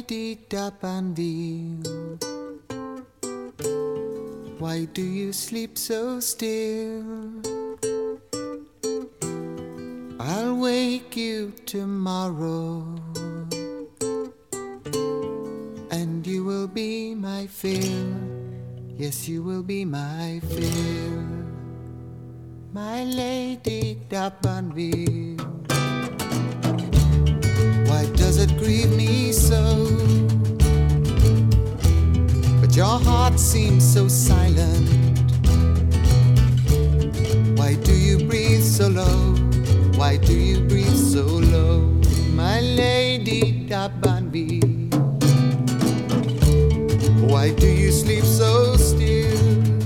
lady D'Urbanville, why do you sleep so still? I'll wake you tomorrow, and you will be my fill. Yes, you will be my fill, my lady D'Urbanville. Why does it grieve me so? But your heart seems so silent. Why do you breathe so low? Why do you breathe so low, my lady D'Urbanville? Why do you sleep so still?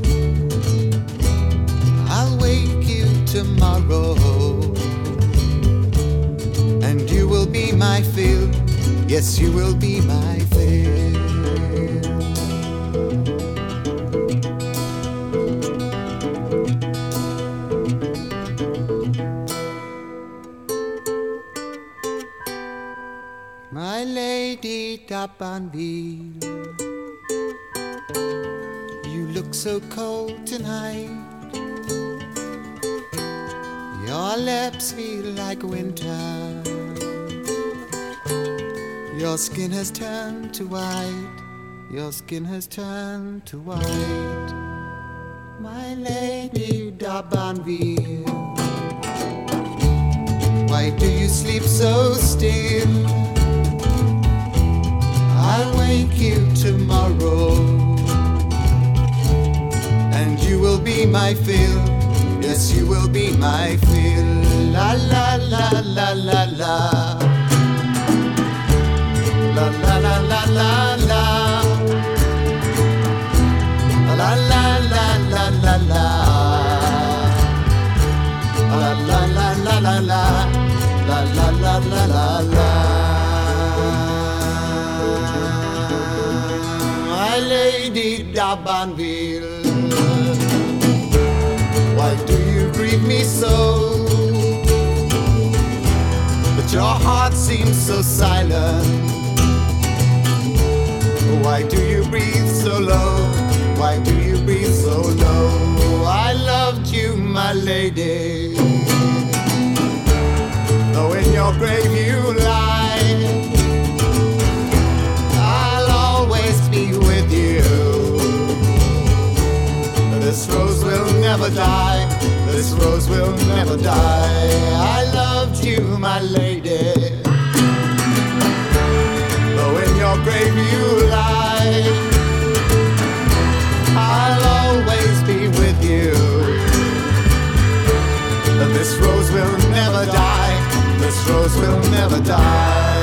I'll wake you tomorrow, and you will be my fill. Yes, you will be my fill. My lady D'Urbanville, you look so cold tonight. Your lips feel like winter. Your skin has turned to white. Your skin has turned to white, my lady D'Urbanville. Why do you sleep so still? I'll wake you tomorrow, and you will be my fill. Yes, you will be my fill. La la la la la la. La la la la la la. La la la la la la. La la la la la la. La la la la la la. My lady D'Urbanville, why do you grieve me so? But your heart seems so silent. Why do you breathe so low? Why do you breathe so low? I loved you, my lady, though in your grave you lie, I'll always be with you. This rose will never die. This rose will never die. I loved you, my lady, though in your grave you lie, I'll always be with you. This rose will never die. This rose will never die.